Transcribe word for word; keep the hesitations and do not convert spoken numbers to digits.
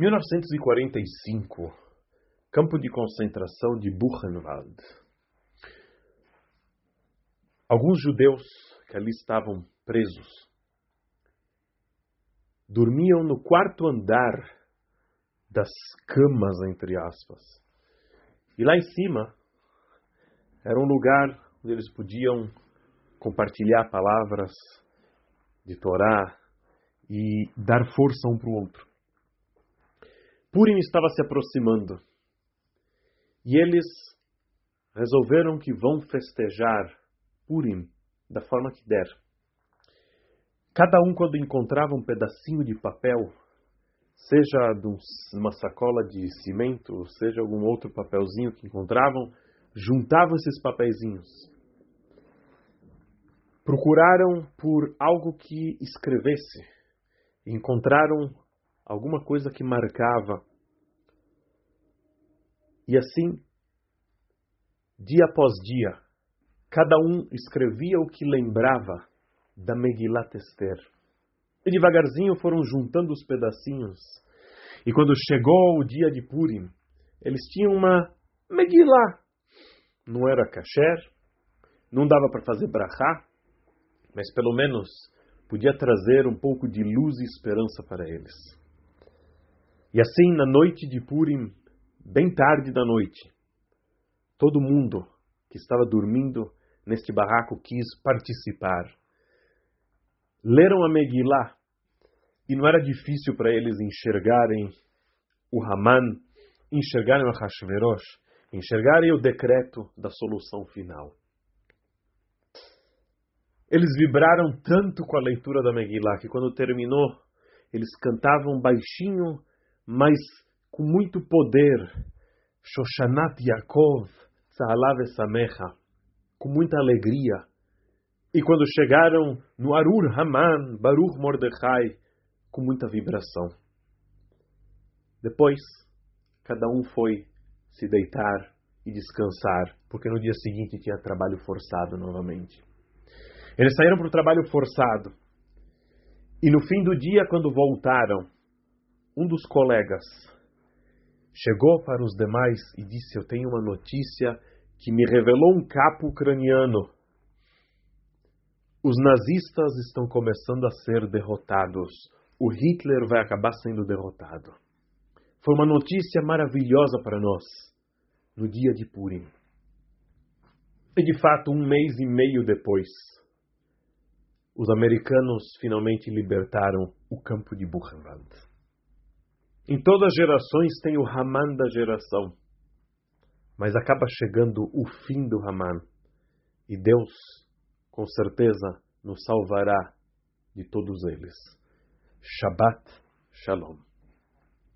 mil novecentos e quarenta e cinco, campo de concentração de Buchenwald. Alguns judeus que ali estavam presos dormiam no quarto andar das camas, entre aspas. E lá em cima era um lugar onde eles podiam compartilhar palavras de Torá e dar força um para o outro. Purim estava se aproximando e eles resolveram que vão festejar Purim da forma que der. Cada um, quando encontrava um pedacinho de papel, seja de uma sacola de cimento, seja algum outro papelzinho que encontravam, juntavam esses papeizinhos. Procuraram por algo que escrevesse. Encontraram alguma coisa que marcava. E assim, dia após dia, cada um escrevia o que lembrava da Megilat Esther. E devagarzinho foram juntando os pedacinhos. E quando chegou o dia de Purim, eles tinham uma Megillah. Não era kasher, não dava para fazer brachá, mas pelo menos podia trazer um pouco de luz e esperança para eles. E assim, na noite de Purim, bem tarde da noite, todo mundo que estava dormindo neste barraco quis participar. Leram a Megillah e não era difícil para eles enxergarem o Haman, enxergarem o Hashverosh, enxergarem o decreto da solução final. Eles vibraram tanto com a leitura da Megillah que quando terminou, eles cantavam baixinho, mas com muito poder. Shoshanat Yaakov Tzahalav Esamecha, com muita alegria. E quando chegaram no Arur Haman, Baruch Mordechai, com muita vibração. Depois, cada um foi se deitar e descansar, porque no dia seguinte tinha trabalho forçado novamente. Eles saíram para o trabalho forçado. E no fim do dia, quando voltaram, um dos colegas chegou para os demais e disse: eu tenho uma notícia que me revelou um capo ucraniano. Os nazistas estão começando a ser derrotados. O Hitler vai acabar sendo derrotado. Foi uma notícia maravilhosa para nós, no dia de Purim. E de fato, um mês e meio depois, os americanos finalmente libertaram o campo de Buchenwald. Em todas as gerações tem o Haman da geração, mas acaba chegando o fim do Haman. E Deus, com certeza, nos salvará de todos eles. Shabbat Shalom.